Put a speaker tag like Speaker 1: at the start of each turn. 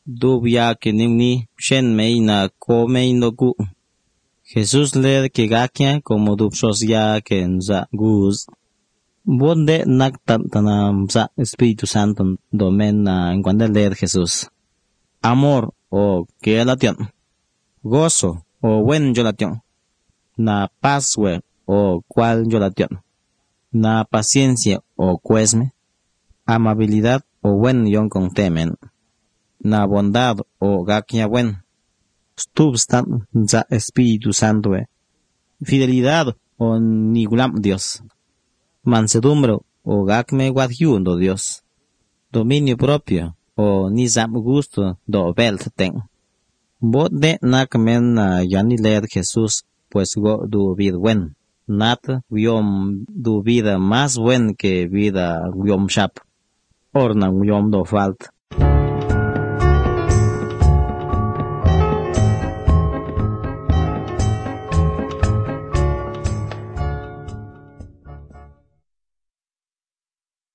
Speaker 1: dubia que ni shen mei na come no gu. Jesús le que gakia como dubsos ya que nza guz. Bonde nak tantana mza Espíritu Santo domen na en cuando leer Jesús. Amor o que lation. Gozo o buen yolation. Na paz o cual yolation. Na paciencia o cuesme. Amabilidad o buen yon con temen. Na bondad o gakia buen. Stubstan za Espíritu Santo. Fidelidad o nigulam Dios. Mansedumbre o gakme guadhiundo Dios. Dominio propio o nizam gusto do belt ten. Bot de nakmen na yani leer Jesús pues go du vida buen. Nat viom du vida más buen que vida viom shap. Orna viom do falt.